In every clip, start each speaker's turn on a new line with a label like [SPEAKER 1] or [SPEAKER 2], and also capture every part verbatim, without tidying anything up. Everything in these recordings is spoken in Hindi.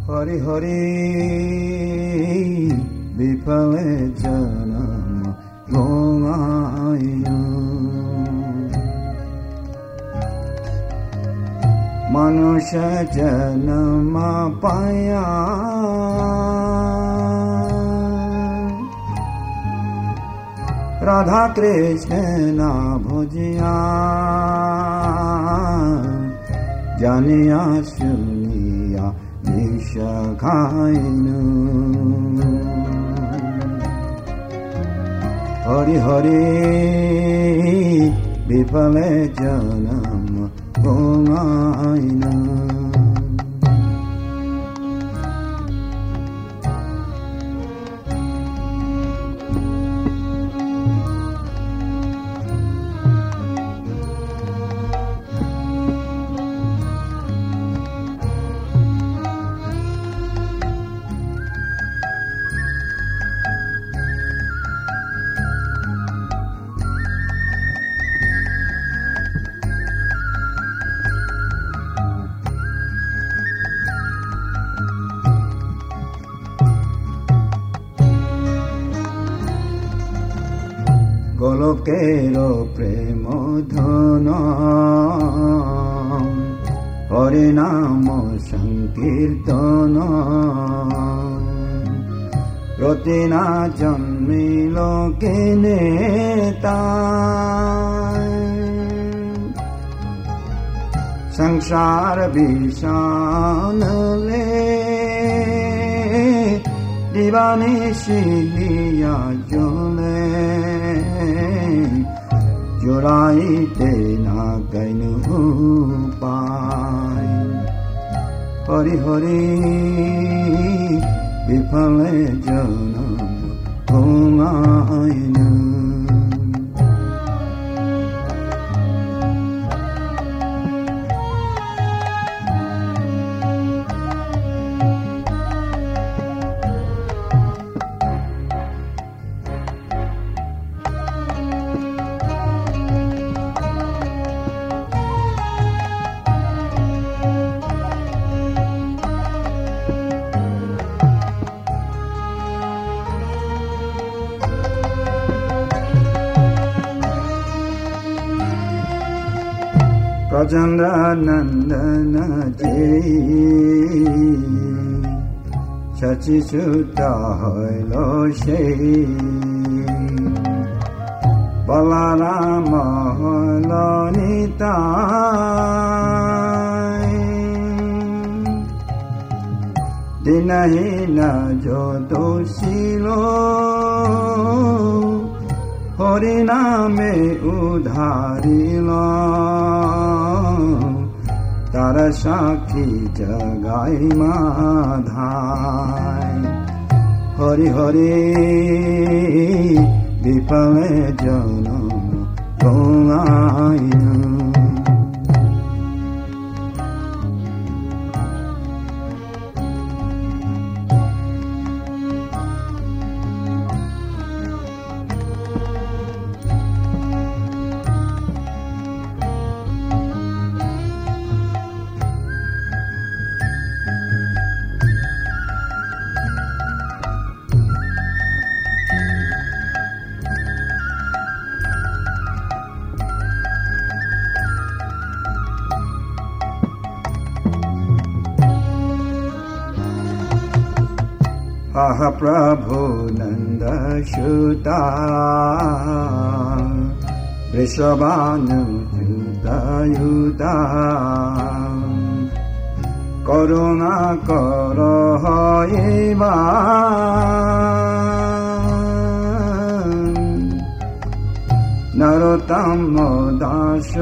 [SPEAKER 1] हरि हरि विफल जन्म गवाया मनुष्य जन्म पाया राधा कृष्ण ना भुजिया जानिया सुनिया विष खाइनु हरि हरि विफल जन्म गवाइनु গোলকের প্রেম ধন হরি নাম সংকীর্তন রতি না জন্মিল কেনে সংসার বিষানলে দিবানিশি হিয়া জলে জোড়াইতে না গাইনু পাই হরি হরি বিফল জনম গমাইনু प्रचंड नंदन जय शचिसुत हईल से बलराम हईल निताय दिनहीन जो दोषिल हरि नामे उधारिल तार साक्षी जगाई माधाय हरि हरि विफल जन्म गवाइनु आह प्रभु नंद सुता वृषभानुयुता करुणा कर हइबा नरोत्तम दास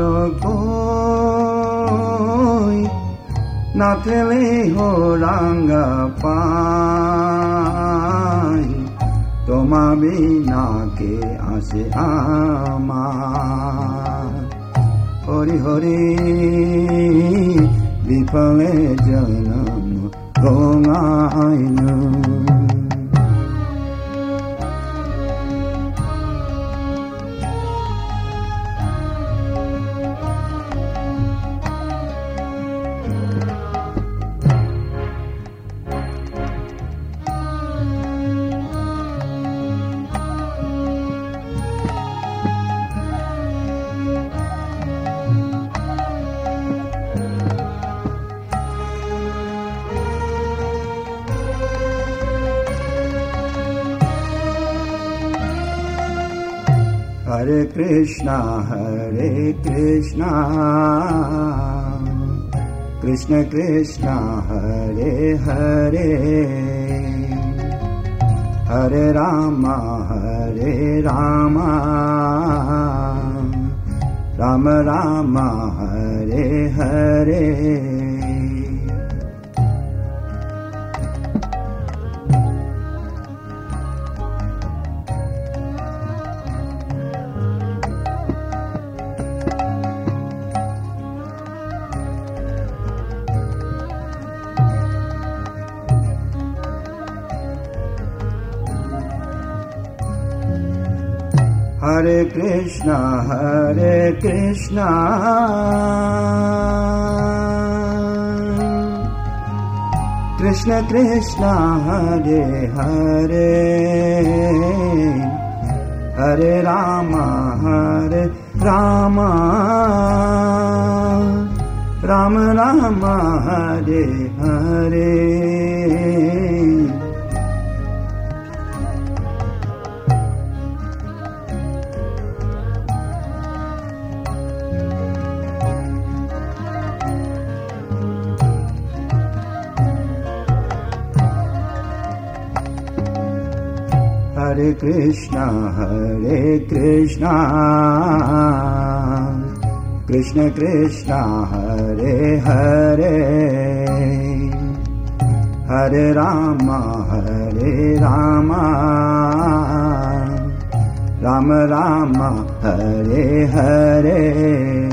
[SPEAKER 1] कोई नाथले हो रंग पाई तोमा बिना के आसे आमार हरि हरि विफल जन्म गवाइनु Hare Krishna, Hare Krishna, Krishna Krishna, Hare Hare, Hare Rama, Hare Rama, Rama Rama, Hare Hare. Hare Krishna, Hare Krishna, Krishna Krishna, Hare Hare, Hare Rama, Hare Rama, Rama Rama, Hare Hare. Hare Krishna, Hare Krishna, Krishna Krishna, Hare Hare, Hare Rama, Hare Rama, Rama Rama, Hare Hare.